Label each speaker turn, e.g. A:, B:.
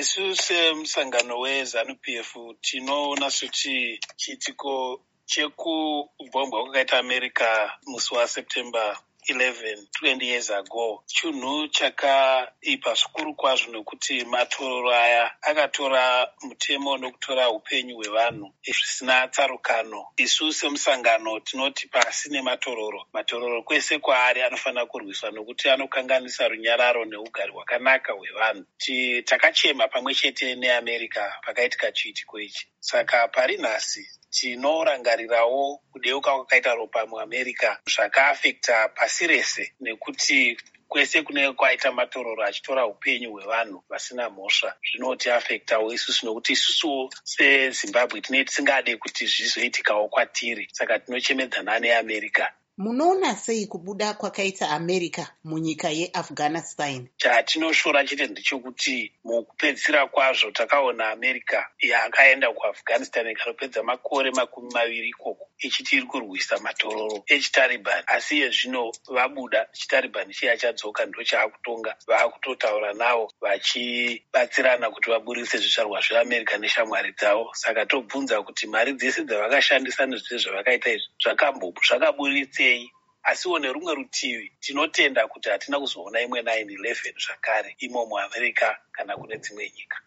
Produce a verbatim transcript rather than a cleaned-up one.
A: Isu semusangano weZANU P F tinoona sekuti chiitiko chekubhombwa kwakaita America musi waSeptember eleventh, twenty years ago, chinhu chakaipa zvikuru kwazvo nekuti matororo aya akatora mutemo nokutora upenyu hwevanhu zvisina tsarukano. Isu semusangano tinoti pasi nematororo. Matororo kwese kwaari anofanira kurwiswa nokuti anokanganisa runyararo neugari hwakanaka hwevanhu. Takachema pamwe chete neAmerica pakaitika chiitiko ichi. Saka pari nhasi tinorangarirawo kudeuka kwakaita ropa muAmerica zvakaafekta pasi rese, nekuti kwese kune kwaita matororo achitora upenyu hwevanhu vasina mhosva zvinotiafektawo isusu, nokuti isusuwo seZimbabwe tinenge tisingade kuti zvizoitikawo kwatiri. Saka tinochemedzana neAmerica.
B: Munoona sei kubuda kwakaita America munyika yeAfghanistan?
A: Chatinoshora chete ndechekuti mukupedzisira kwazvo takaona America yakaenda kuAfghanistan ikanopedza makore makumi maviri ikoko ichiti iri kurwisa matororo echiTaliban, asi yezvino vabuda chiTaliban chiya chadzoka ndo chaakutonga, vaakutotaura navo vachibatsirana kuti vaburitse zvizvarwa zveAmerica neshamwari dzavo. Saka tobvunza kuti mari dzese dzavakashandisa nezvese zvavakaita izvi zvakaburitsei? Asiwo nerumwe rutivi tinotenda kuti hatina kuzoona imwe nine eleven zvakare imo muAmerica kana kune dzimwe nyika.